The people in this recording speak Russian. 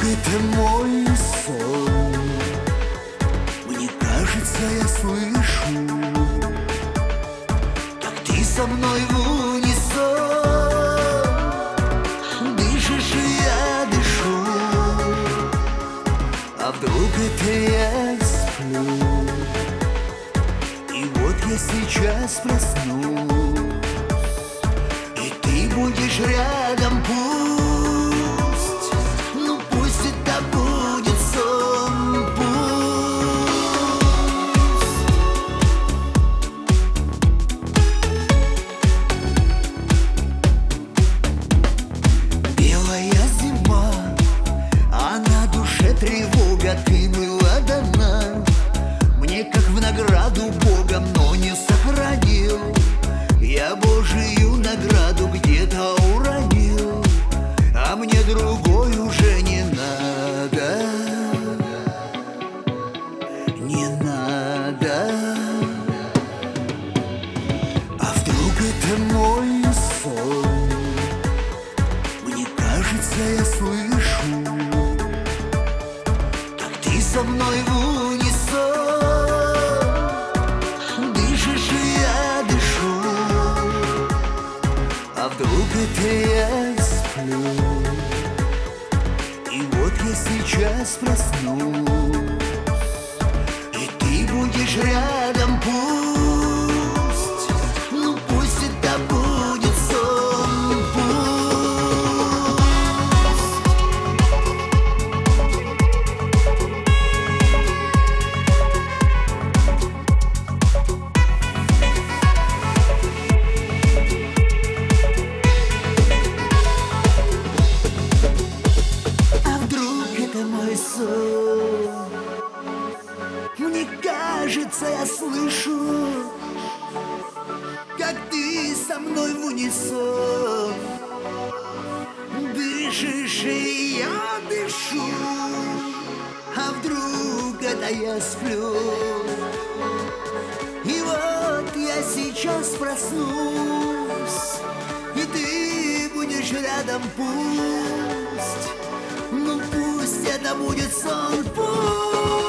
это мой сон. Мне кажется, я слышу, как ты со мной в унисон. Дышишь, и я дышу. А вдруг это я сплю? И вот я сейчас проснусь, и ты будешь рядом, пусть, ну пусть это будет сон, пусть. Белая зима, а на душе тревога, ты была дана мне как в награду Богом, но не сохранил. Я Божию награду где-то уронил, а мне другой уже не надо, не надо. А вдруг это мой сон? Мне кажется, я слышу, как ты со мной в унисон. Дышишь, и я дышу. А вдруг это я сплю? И вот я сейчас проснусь, и ты будешь рядом, пусть, ну пусть это будет сон, пусть. А вдруг это мой сон? Мне кажется, я слышу, как ты со мной в унисон. Дышишь, и я дышу. А вдруг это я сплю? И вот я сейчас проснусь, и ты будешь рядом, пусть, ну пусть это будет сон, пусть.